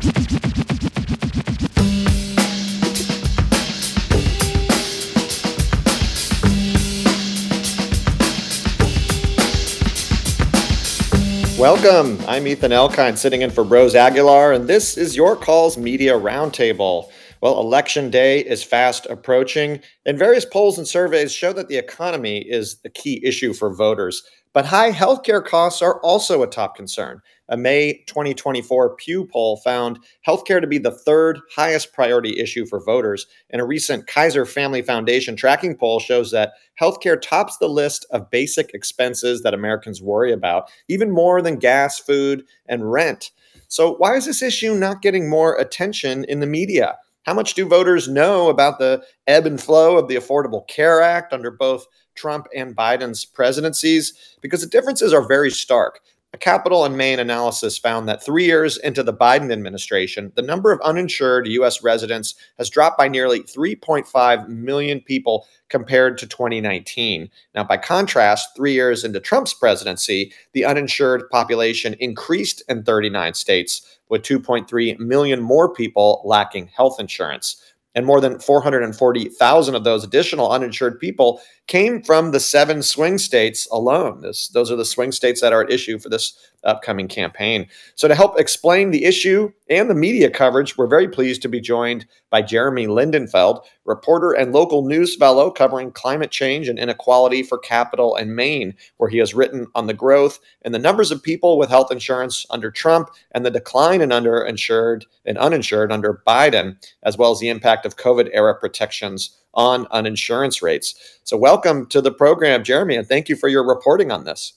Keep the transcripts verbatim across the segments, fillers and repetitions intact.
Welcome. I'm Ethan Elkind, sitting in for Rose Aguilar, and this is Your Calls Media Roundtable. Well, election day is fast approaching, and various polls and surveys show that the economy is the key issue for voters. But high healthcare costs are also a top concern. A May twenty twenty-four Pew poll found healthcare to be the third highest priority issue for voters, and a recent Kaiser Family Foundation tracking poll shows that healthcare tops the list of basic expenses that Americans worry about, even more than gas, food, and rent. So why is this issue not getting more attention in the media? How much do voters know about the ebb and flow of the Affordable Care Act under both Trump and Biden's presidencies? Because the differences are very stark. A Capital and Maine analysis found that three years into the Biden administration, the number of uninsured U S residents has dropped by nearly three point five million people compared to twenty nineteen. Now, by contrast, three years into Trump's presidency, the uninsured population increased in thirty-nine states, with two point three million more people lacking health insurance. And more than four hundred forty thousand of those additional uninsured people came from the seven swing states alone. This, those are the swing states that are at issue for this upcoming campaign. So to help explain the issue and the media coverage, we're very pleased to be joined by Jeremy Lindenfeld, reporter and local news fellow covering climate change and inequality for Capital and Maine, where he has written on the growth and the numbers of people with health insurance under Trump and the decline in underinsured and uninsured under Biden, as well as the impact of COVID-era protections on uninsurance rates. So welcome to the program, Jeremy, and thank you for your reporting on this.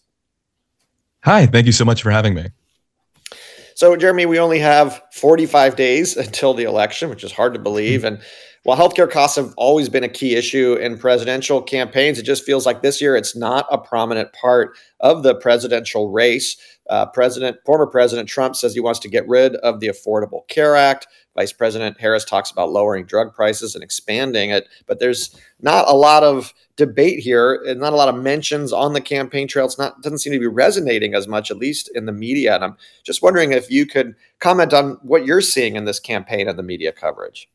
Hi, thank you so much for having me. So, Jeremy, we only have forty-five days until the election, which is hard to believe. And while healthcare costs have always been a key issue in presidential campaigns, it just feels like this year it's not a prominent part of the presidential race. Uh, President, former President Trump says he wants to get rid of the Affordable Care Act. Vice President Harris talks about lowering drug prices and expanding it. But there's not a lot of debate here and not a lot of mentions on the campaign trail. It's not doesn't seem to be resonating as much, at least in the media. And I'm just wondering if you could comment on what you're seeing in this campaign and the media coverage.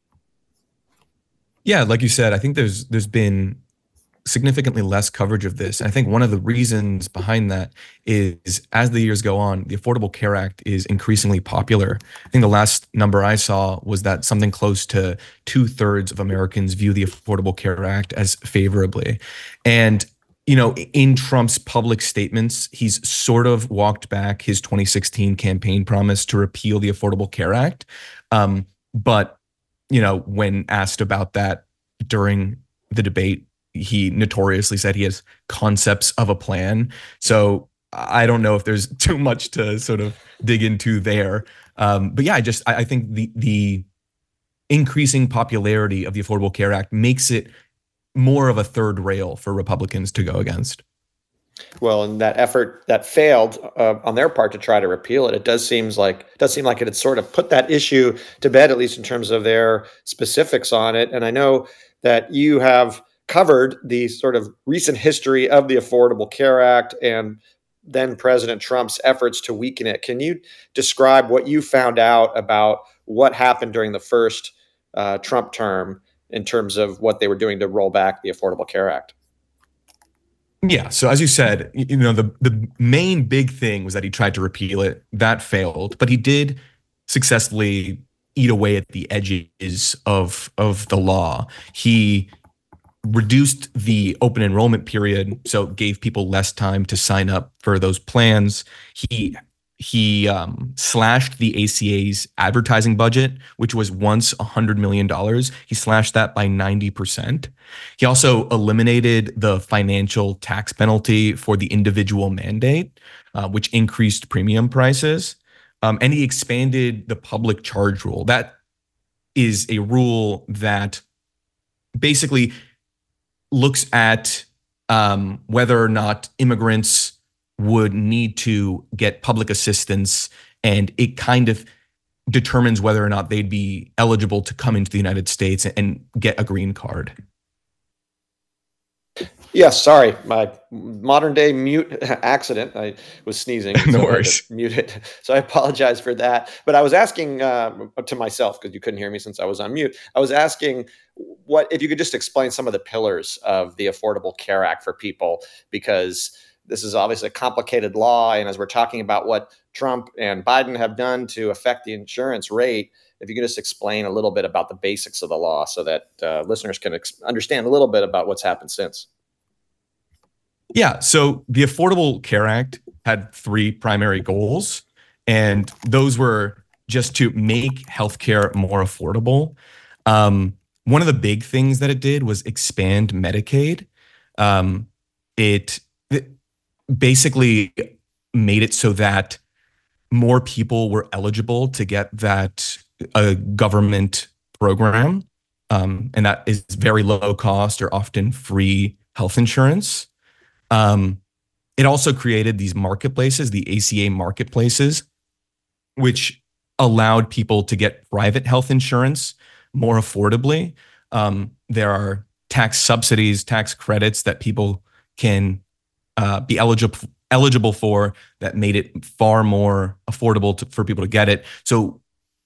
Yeah, like you said, I think there's there's been significantly less coverage of this. And I think one of the reasons behind that is as the years go on, the Affordable Care Act is increasingly popular. I think the last number I saw was that something close to two thirds of Americans view the Affordable Care Act as favorably. And, you know, in Trump's public statements, he's sort of walked back his twenty sixteen campaign promise to repeal the Affordable Care Act. Um, but, you know, when asked about that during the debate, he notoriously said he has concepts of a plan. So I don't know if there's too much to sort of dig into there. Um, but yeah, I just I, I think the the increasing popularity of the Affordable Care Act makes it more of a third rail for Republicans to go against. Well, and that effort that failed uh, on their part to try to repeal it, it does seems like it does seem like it had sort of put that issue to bed, at least in terms of their specifics on it. And I know that you have covered the sort of recent history of the Affordable Care Act and then President Trump's efforts to weaken it. Can you describe what you found out about what happened during the first uh, Trump term in terms of what they were doing to roll back the Affordable Care Act? Yeah. So as you said, you know, the, the main big thing was that he tried to repeal it. That failed, but he did successfully eat away at the edges of, of the law. He reduced the open enrollment period, so it gave people less time to sign up for those plans. He he um, slashed the A C A's advertising budget, which was once one hundred million dollars. He slashed that by ninety percent. He also eliminated the financial tax penalty for the individual mandate, uh, which increased premium prices. Um, and he expanded the public charge rule. That is a rule that basically looks at um, whether or not immigrants would need to get public assistance, and it kind of determines whether or not they'd be eligible to come into the United States and get a green card. Yes, sorry, my modern day mute accident. I was sneezing, No so I had to worries. mute it. So I apologize for that. But I was asking uh, to myself because you couldn't hear me since I was on mute. I was asking what if you could just explain some of the pillars of the Affordable Care Act for people, because this is obviously a complicated law, and as we're talking about what Trump and Biden have done to affect the insurance rate, if you could just explain a little bit about the basics of the law so that uh, listeners can ex- understand a little bit about what's happened since. Yeah. So the Affordable Care Act had three primary goals, and those were just to make healthcare more affordable. Um, one of the big things that it did was expand Medicaid. Um, it, it basically made it so that more people were eligible to get that a government program, um, and that is very low cost or often free health insurance. Um, it also created these marketplaces, the A C A marketplaces, which allowed people to get private health insurance more affordably. Um, there are tax subsidies, tax credits that people can uh, be eligible eligible for that made it far more affordable to, for people to get it. So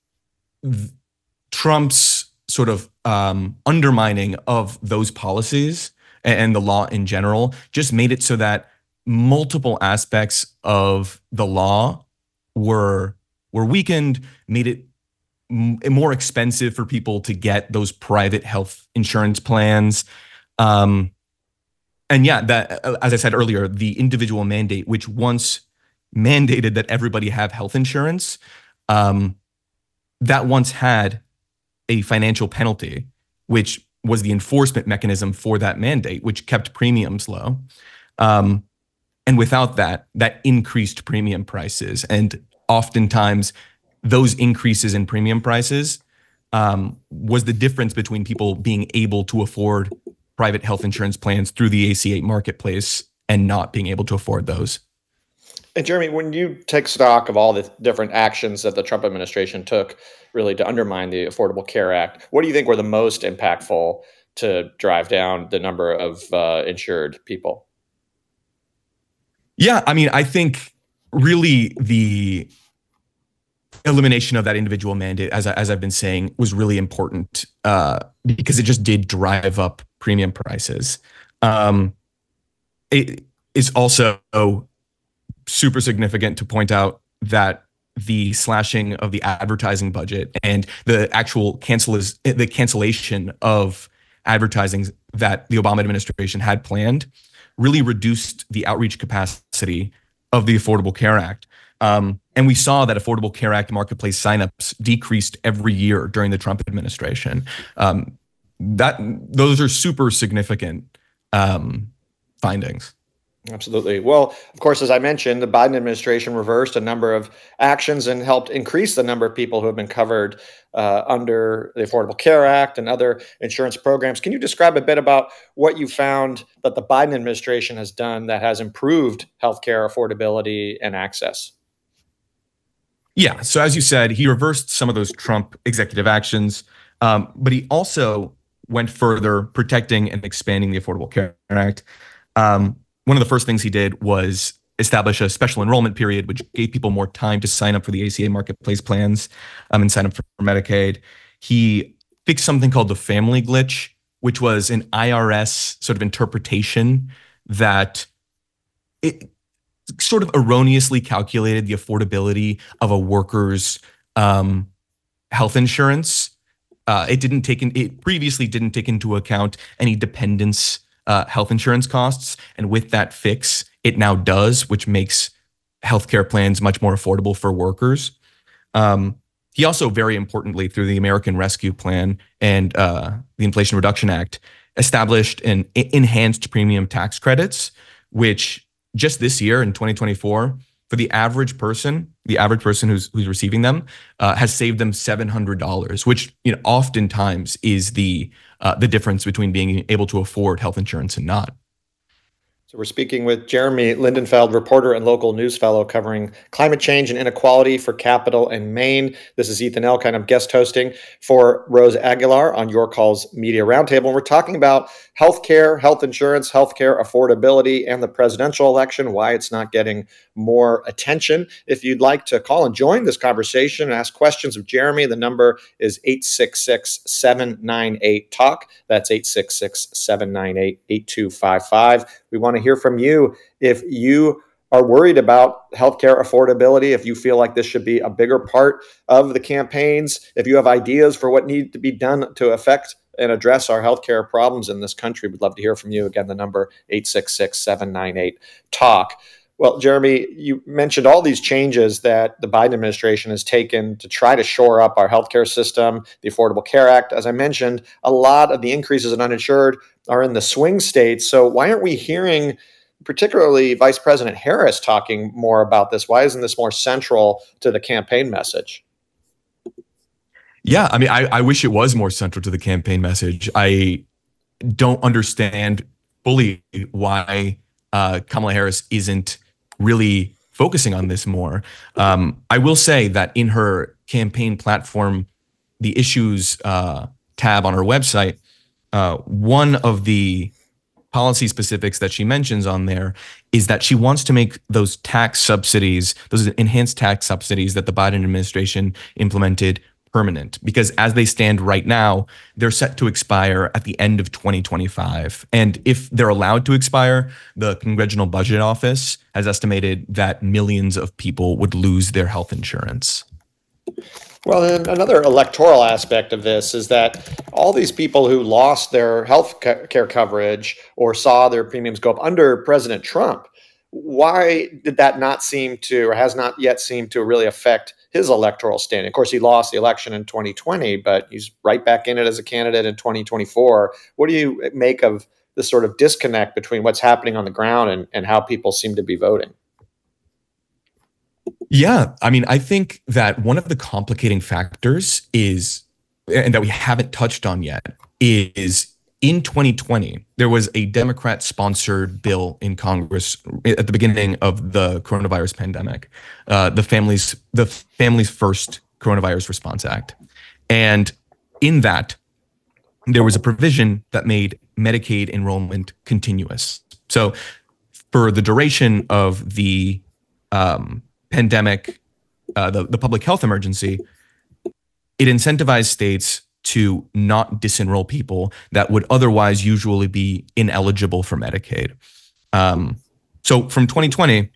th- Trump's sort of um, undermining of those policies and, and the law in general just made it so that multiple aspects of the law were were weakened, made it m- more expensive for people to get those private health insurance plans. Um, and yeah, that as I said earlier, the individual mandate, which once mandated that everybody have health insurance, um, that once had a financial penalty, which was the enforcement mechanism for that mandate, which kept premiums low. Um, and without that, that increased premium prices. And oftentimes, those increases in premium prices um, was the difference between people being able to afford private health insurance plans through the A C A marketplace and not being able to afford those. And Jeremy, when you take stock of all the different actions that the Trump administration took really to undermine the Affordable Care Act, what do you think were the most impactful to drive down the number of uh, insured people? Yeah, I mean, I think really the elimination of that individual mandate, as I, as I've been saying, was really important uh, because it just did drive up premium prices. Um, it is also super significant to point out that the slashing of the advertising budget and the actual cancel is the cancellation of advertising that the Obama administration had planned really reduced the outreach capacity of the Affordable Care Act. Um, and we saw that Affordable Care Act marketplace signups decreased every year during the Trump administration. Um, that those are super significant um, findings. Absolutely. Well, of course, as I mentioned, the Biden administration reversed a number of actions and helped increase the number of people who have been covered uh, under the Affordable Care Act and other insurance programs. Can you describe a bit about what you found that the Biden administration has done that has improved healthcare affordability and access? Yeah. So as you said, he reversed some of those Trump executive actions, um, but he also went further, protecting and expanding the Affordable Care Act. Um, one of the first things he did was establish a special enrollment period, which gave people more time to sign up for the A C A marketplace plans um, and sign up for Medicaid. He fixed something called the family glitch, which was an I R S sort of interpretation that it sort of erroneously calculated the affordability of a worker's um, health insurance. Uh, it didn't take in, it previously didn't take into account any dependents uh, health insurance costs, and with that fix, it now does, which makes healthcare plans much more affordable for workers. Um, he also, very importantly, through the American Rescue Plan and uh, the Inflation Reduction Act, established an enhanced premium tax credits, which just this year in twenty twenty-four, for the average person, the average person who's who's receiving them, uh, has saved them seven hundred dollars, which you know oftentimes is the uh, the difference between being able to afford health insurance and not. It's So we're speaking with Jeremy Lindenfeld, reporter and local news fellow covering climate change and inequality for Capital and Maine. This is Ethan Elkind. I'm guest hosting for Rose Aguilar on Your Calls Media Roundtable. And we're talking about healthcare, health insurance, healthcare affordability, and the presidential election, why it's not getting more attention. If you'd like to call and join this conversation and ask questions of Jeremy, the number is eight six six, seven nine eight, talk. That's eight six six, seven nine eight, eight two five five. We want to hear from you if you are worried about healthcare affordability, if you feel like this should be a bigger part of the campaigns, if you have ideas for what needs to be done to affect and address our healthcare problems in this country. We'd love to hear from you. Again, the number eight six six, seven nine eight, talk. Well, Jeremy, you mentioned all these changes that the Biden administration has taken to try to shore up our healthcare system, the Affordable Care Act. As I mentioned, a lot of the increases in uninsured are in the swing states. So why aren't we hearing particularly Vice President Harris talking more about this? Why isn't this more central to the campaign message? Yeah, I mean, I, I wish it was more central to the campaign message. I don't understand fully why uh, Kamala Harris isn't really focusing on this more. Um, I will say that in her campaign platform, the issues uh, tab on her website, uh, one of the policy specifics that she mentions on there is that she wants to make those tax subsidies, those enhanced tax subsidies that the Biden administration implemented, permanent, because as they stand right now, they're set to expire at the end of twenty twenty-five. And if they're allowed to expire, the Congressional Budget Office has estimated that millions of people would lose their health insurance. Well, and another electoral aspect of this is that all these people who lost their health care coverage or saw their premiums go up under President Trump, why did that not seem to, or has not yet seemed to really affect his electoral standing? Of course, he lost the election in twenty twenty, but he's right back in it as a candidate in twenty twenty-four. What do you make of this sort of disconnect between what's happening on the ground and, and how people seem to be voting? Yeah, I mean, I think that one of the complicating factors is, and that we haven't touched on yet, is in twenty twenty, there was a Democrat-sponsored bill in Congress at the beginning of the coronavirus pandemic, uh, the Families the Families First Coronavirus Response Act. And in that, there was a provision that made Medicaid enrollment continuous. So for the duration of the um, pandemic, uh, the, the public health emergency, it incentivized states to not disenroll people that would otherwise usually be ineligible for Medicaid. Um, so from twenty twenty,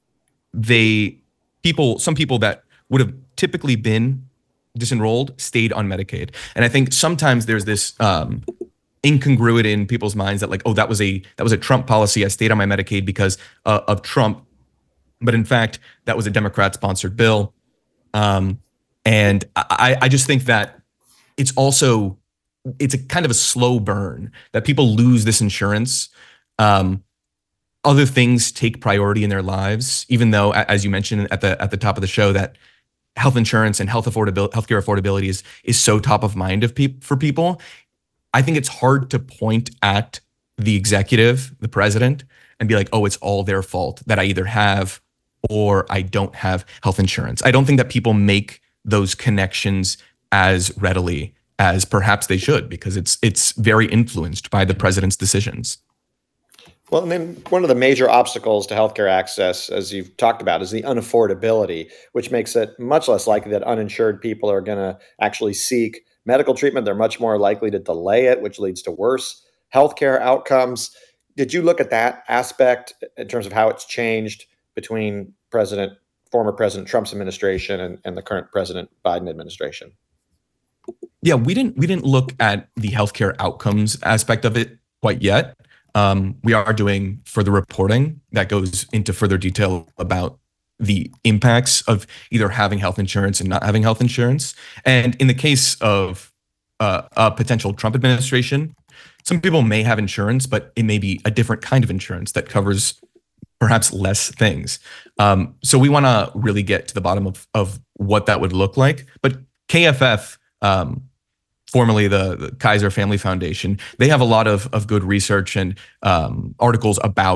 they people, some people that would have typically been disenrolled stayed on Medicaid. And I think sometimes there's this um, incongruity in people's minds that like, oh, that was a that was a Trump policy. I stayed on my Medicaid because uh, of Trump. But in fact, that was a Democrat-sponsored bill. Um, and I, I just think that it's also, it's a kind of a slow burn that people lose this insurance. Um, other things take priority in their lives, even though, as you mentioned at the at the top of the show, that health insurance and health affordability, healthcare affordability is, is so top of mind of peop- for people. I think it's hard to point at the executive, the president, and be like, oh, it's all their fault that I either have or I don't have health insurance. I don't think that people make those connections as readily as perhaps they should, because it's it's very influenced by the president's decisions. Well, and then one of the major obstacles to healthcare access, as you've talked about, is the unaffordability, which makes it much less likely that uninsured people are going to actually seek medical treatment. They're much more likely to delay it, which leads to worse healthcare outcomes. Did you look at that aspect in terms of how it's changed between President, former President Trump's administration and, and the current President Biden administration? Yeah, we didn't we didn't look at the healthcare outcomes aspect of it quite yet. Um, we are doing further reporting that goes into further detail about the impacts of either having health insurance and not having health insurance. And in the case of uh, a potential Trump administration, some people may have insurance, but it may be a different kind of insurance that covers perhaps less things. Um, so we want to really get to the bottom of, of what that would look like. But K F F, um, formerly the, the Kaiser Family Foundation, they have a lot of, of good research and um, articles about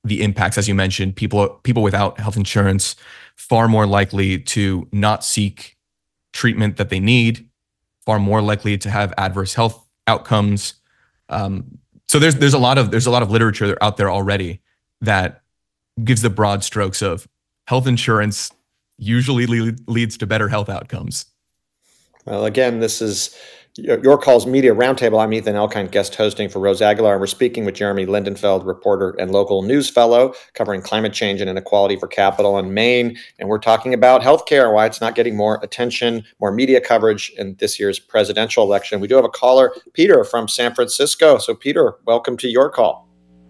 the impacts, as you mentioned, people people without health insurance far more likely to not seek treatment that they need, far more likely to have adverse health outcomes. Um, so there's there's a lot of there's a lot of literature out there already that gives the broad strokes of health insurance usually lead, leads to better health outcomes. Well, again, this is Your Calls Media Roundtable. I'm Ethan Elkind, guest hosting for Rose Aguilar, and we're speaking with Jeremy Lindenfeld, reporter and local news fellow, covering climate change and inequality for capital in Maine. And we're talking about healthcare, why it's not getting more attention, more media coverage in this year's presidential election. We do have a caller, Peter from San Francisco. So, Peter, welcome to Your Call.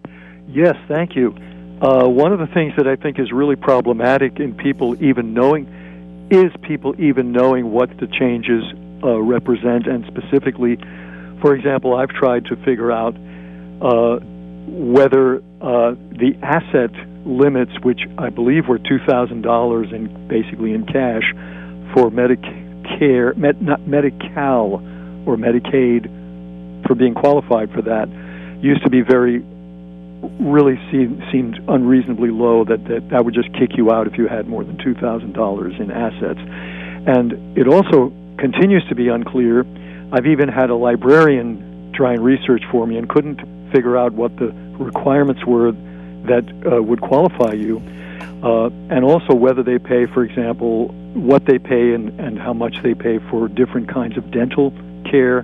Yes, thank you. Uh, one of the things that I think is really problematic in people even knowing is people even knowing what the changes uh, represent, and specifically, for example, I've tried to figure out uh, whether uh, the asset limits, which I believe were two thousand dollars in basically in cash for Medicare, Med, not Medi-Cal or Medicaid, for being qualified for that, used to be very really seemed, seemed unreasonably low, that, that that would just kick you out if you had more than two thousand dollars in assets. And it also continues to be unclear. I've even had a librarian try and research for me and couldn't figure out what the requirements were that uh, would qualify you, uh, and also whether they pay, for example, what they pay and, and how much they pay for different kinds of dental care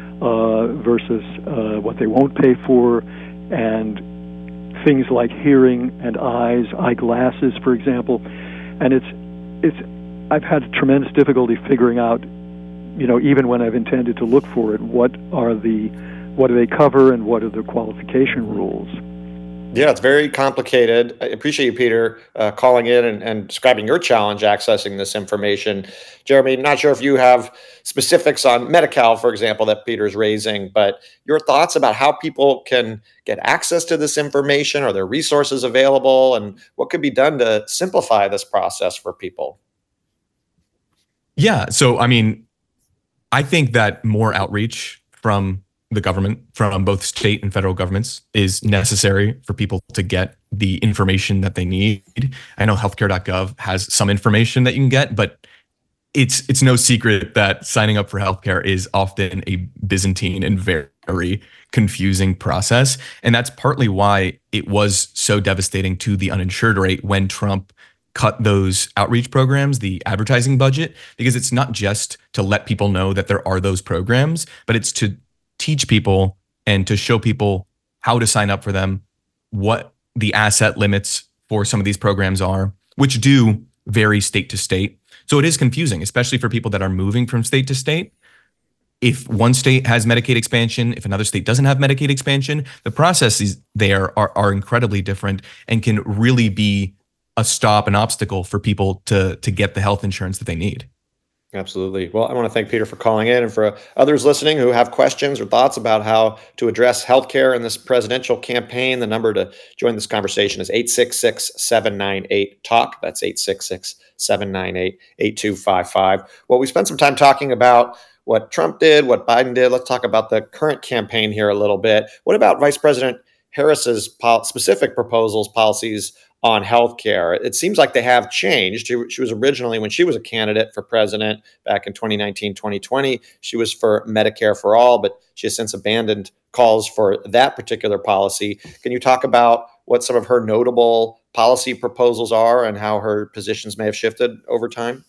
uh, versus uh, what they won't pay for, and things like hearing and eyes, eyeglasses, for example. And it's it's I've had tremendous difficulty figuring out, you know, even when I've intended to look for it, what are the what do they cover and what are the qualification rules. Yeah, it's very complicated. I appreciate you, Peter, uh, calling in and, and describing your challenge accessing this information. Jeremy, not sure if you have specifics on Medi-Cal, for example, that Peter's raising, but your thoughts about how people can get access to this information? Are there resources available? And what could be done to simplify this process for people? Yeah, so I mean, I think that more outreach from the government, from both state and federal governments, is necessary for people to get the information that they need. I know healthcare dot gov has some information that you can get, but it's it's no secret that signing up for healthcare is often a Byzantine and very confusing process. And that's partly why it was so devastating to the uninsured rate when Trump cut those outreach programs, the advertising budget, because it's not just to let people know that there are those programs, but it's to teach people and to show people how to sign up for them, what the asset limits for some of these programs are, which do vary state to state. So it is confusing, especially for people that are moving from state to state. If one state has Medicaid expansion, if another state doesn't have Medicaid expansion, the processes there are, are incredibly different and can really be a stop, an obstacle for people to, to get the health insurance that they need. Absolutely. Well, I want to thank Peter for calling in, and for others listening who have questions or thoughts about how to address healthcare in this presidential campaign. The number to join this conversation is eight six six, seven nine eight, talk. That's eight six six, seven nine eight, eight two five five. Well, we spent some time talking about what Trump did, what Biden did. Let's talk about the current campaign here a little bit. What about Vice President Harris's pol- specific proposals, policies on healthcare? It seems like they have changed. She, she was originally, when she was a candidate for president back in twenty nineteen, twenty twenty, she was for Medicare for all, but she has since abandoned calls for that particular policy. Can you talk about what some of her notable policy proposals are and how her positions may have shifted over time?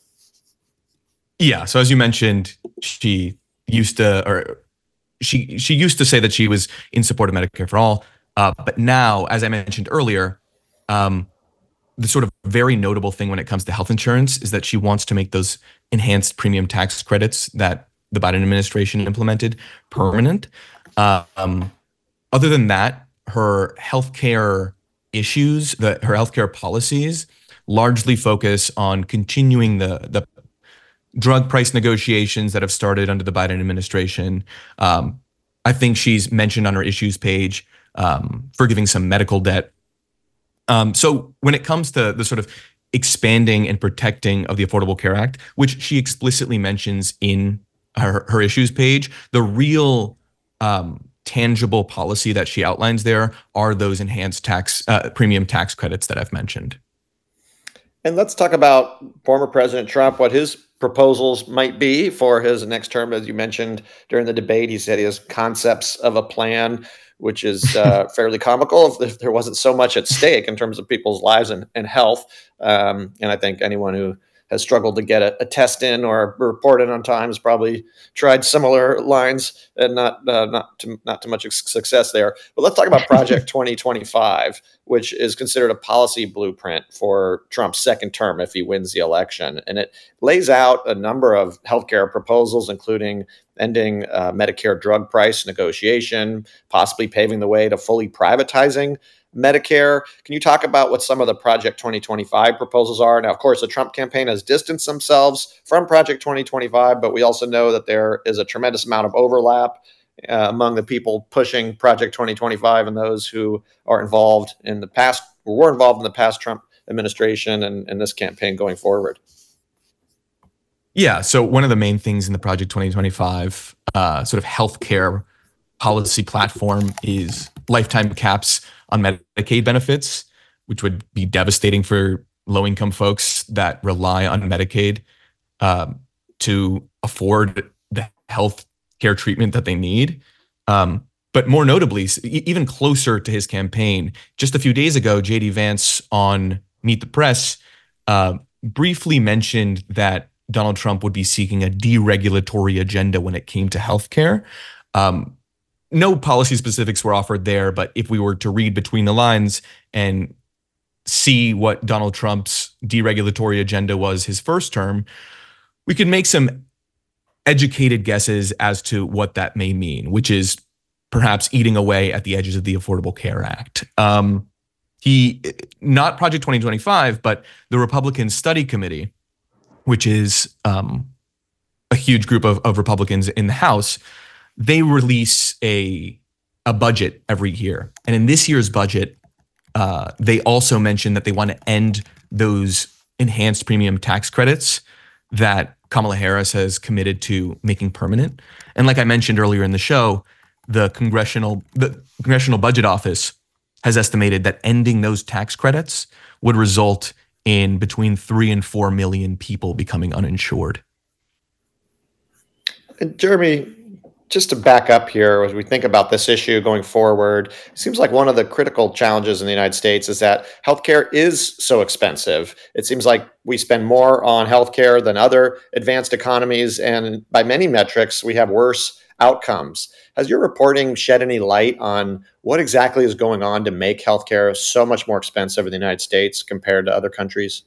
Yeah. So as you mentioned, she used to, or she she used to say that she was in support of Medicare for all, uh, but now, as I mentioned earlier, Um, the sort of very notable thing when it comes to health insurance is that she wants to make those enhanced premium tax credits that the Biden administration implemented permanent. Uh, um, other than that, her healthcare issues, the, her healthcare policies largely focus on continuing the, the drug price negotiations that have started under the Biden administration. Um, I think she's mentioned on her issues page um, forgiving some medical debt. Um, so when it comes to the sort of expanding and protecting of the Affordable Care Act, which she explicitly mentions in her, her issues page, the real um, tangible policy that she outlines there are those enhanced tax uh, premium tax credits that I've mentioned. And let's talk about former President Trump, what his proposals might be for his next term. As you mentioned during the debate, he said he has concepts of a plan, which is uh, fairly comical if, if there wasn't so much at stake in terms of people's lives and, and health. Um, and I think anyone who has struggled to get a, a test in or a report in on time has probably tried similar lines and not uh, not to, not too much success there. But let's talk about Project twenty twenty-five, which is considered a policy blueprint for Trump's second term if he wins the election. And it lays out a number of healthcare proposals, including ending uh, Medicare drug price negotiation, possibly paving the way to fully privatizing Medicare. Can you talk about what some of the Project twenty twenty-five proposals are? Now, of course, the Trump campaign has distanced themselves from Project twenty twenty-five, but we also know that there is a tremendous amount of overlap uh, among the people pushing Project twenty twenty-five and those who are involved in the past, or were involved in the past Trump administration and, and this campaign going forward. Yeah. So one of the main things in the Project twenty twenty-five uh, sort of healthcare policy platform is lifetime caps on Medicaid benefits, which would be devastating for low-income folks that rely on Medicaid um, to afford the health care treatment that they need. Um, but more notably, even closer to his campaign, just a few days ago, J D Vance on Meet the Press uh, briefly mentioned that Donald Trump would be seeking a deregulatory agenda when it came to healthcare. Um, No policy specifics were offered there, but if we were to read between the lines and see what Donald Trump's deregulatory agenda was his first term, we could make some educated guesses as to what that may mean, which is perhaps eating away at the edges of the Affordable Care Act. Um, he, not Project twenty twenty-five, but the Republican Study Committee, which is um, a huge group of, of Republicans in the House, they release a a budget every year. And in this year's budget, uh, they also mentioned that they want to end those enhanced premium tax credits that Kamala Harris has committed to making permanent. And like I mentioned earlier in the show, the Congressional the Congressional Budget Office has estimated that ending those tax credits would result in between three and four million people becoming uninsured. And Jeremy, just to back up here, as we think about this issue going forward, it seems like one of the critical challenges in the United States is that healthcare is so expensive. It seems like we spend more on healthcare than other advanced economies, and by many metrics, we have worse outcomes. Has your reporting shed any light on what exactly is going on to make healthcare so much more expensive in the United States compared to other countries?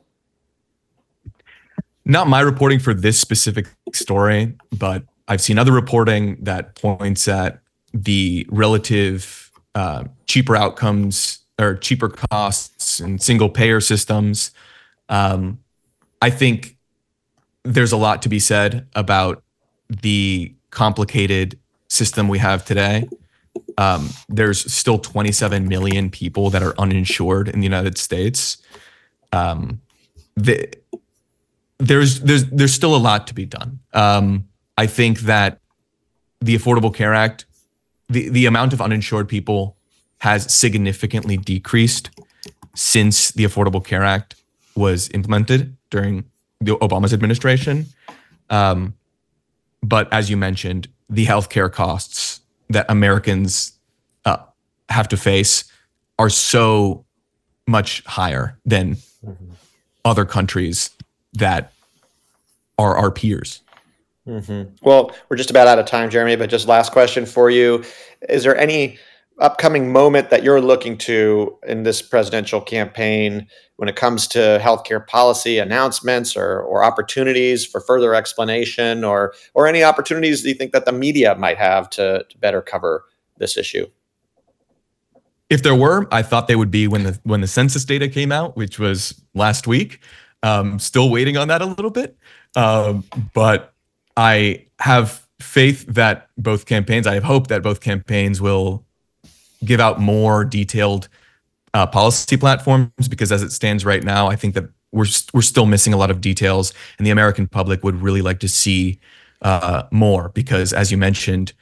Not my reporting for this specific story, but I've seen other reporting that points at the relative uh, cheaper outcomes or cheaper costs in single payer systems. Um, I think there's a lot to be said about the complicated system we have today. Um, there's still twenty-seven million people that are uninsured in the United States. Um, the, there's there's there's still a lot to be done. Um, I think that the Affordable Care Act, the, the amount of uninsured people has significantly decreased since the Affordable Care Act was implemented during the Obama's administration. Um, but as you mentioned, the healthcare costs that Americans uh, have to face are so much higher than mm-hmm. other countries that are our peers. Mm-hmm. Well, we're just about out of time, Jeremy, but just last question for you. Is there any upcoming moment that you're looking to in this presidential campaign when it comes to healthcare policy announcements or, or opportunities for further explanation or or any opportunities that you think that the media might have to, to better cover this issue? If there were, I thought they would be when the when the census data came out, which was last week. Um, still waiting on that a little bit, um, but I have faith that both campaigns, I have hope that both campaigns will give out more detailed uh, policy platforms, because as it stands right now, I think that we're we're still missing a lot of details, and the American public would really like to see uh, more, because as you mentioned,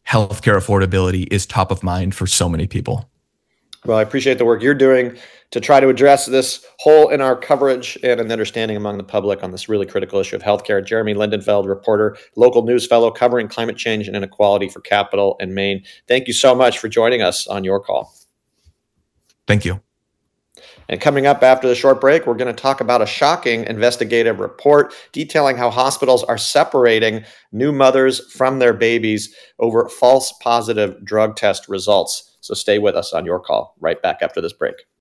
healthcare affordability is top of mind for so many people. Well, I appreciate the work you're doing to try to address this hole in our coverage and an understanding among the public on this really critical issue of healthcare. Jeremy Lindenfeld, reporter, local news fellow covering climate change and inequality for Capital in Maine. Thank you so much for joining us on Your Call. Thank you. And coming up after the short break, we're going to talk about a shocking investigative report detailing how hospitals are separating new mothers from their babies over false positive drug test results. So stay with us on Your Call right back after this break.